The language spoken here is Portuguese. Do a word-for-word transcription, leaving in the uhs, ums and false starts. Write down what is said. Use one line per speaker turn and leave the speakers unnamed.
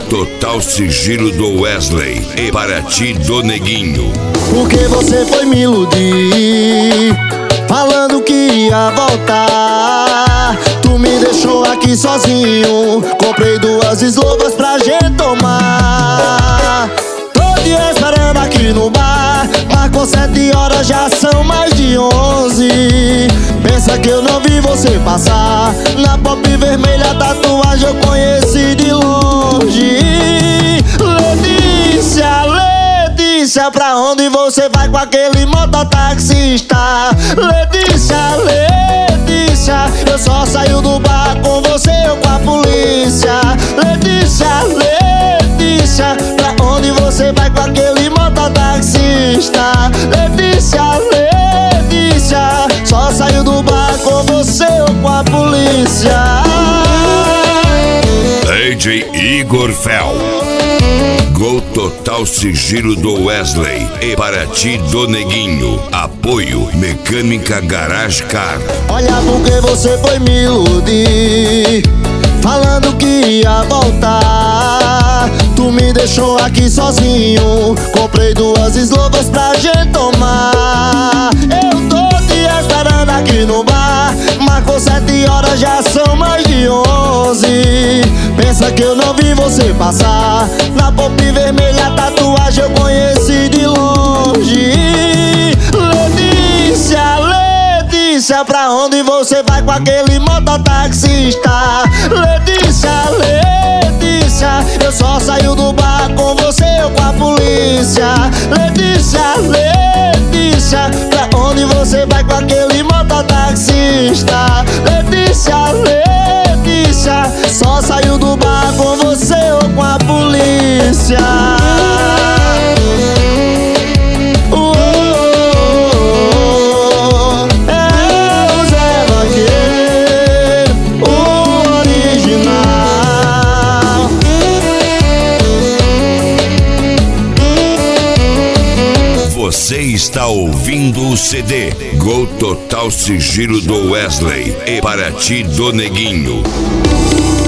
Total Sigilo do Wesley e Paraty do Neguinho.
Porque você foi me iludir, falando que ia voltar. Tu me deixou aqui sozinho, comprei duas eslovas pra gente tomar. Tô te esperando aqui no bar, marcou sete horas, já são mais de onze. Pensa que eu não vi você passar, na pop vermelha tatuagem eu conheci de longe. Letícia, Letícia, pra onde você vai com aquele mototaxista? Letícia, Letícia, eu só saio do bar com você ou com a polícia. Letícia, Letícia, pra onde você vai com aquele mototaxista? Letícia, Letícia, só saio do bar com você ou com a polícia.
D J Igor Fel. Gol Total Sigilo do Wesley e Paraty do Neguinho. Apoio Mecânica Garage Car.
Olha porque você foi me iludir, falando que ia voltar. Tu me deixou aqui sozinho, comprei duas eslovas pra gente tomar. Eu tô te esperando aqui no bar, marcou sete horas, já são mais de onze. Pensa que eu não vi você passar, na pop vermelha tatuagem eu conheci de longe. Letícia, Letícia, pra onde você vai com aquele mototaxista? Letícia, Letícia, eu só saio do bar com você ou com a polícia. Letícia, Letícia, pra onde você vai com aquele mototaxista? Letícia, Letícia, só saio do bar com você ou com a polícia.
Você está ouvindo o C D Gol Total Sigilo do Wesley e Paraty do Neguinho.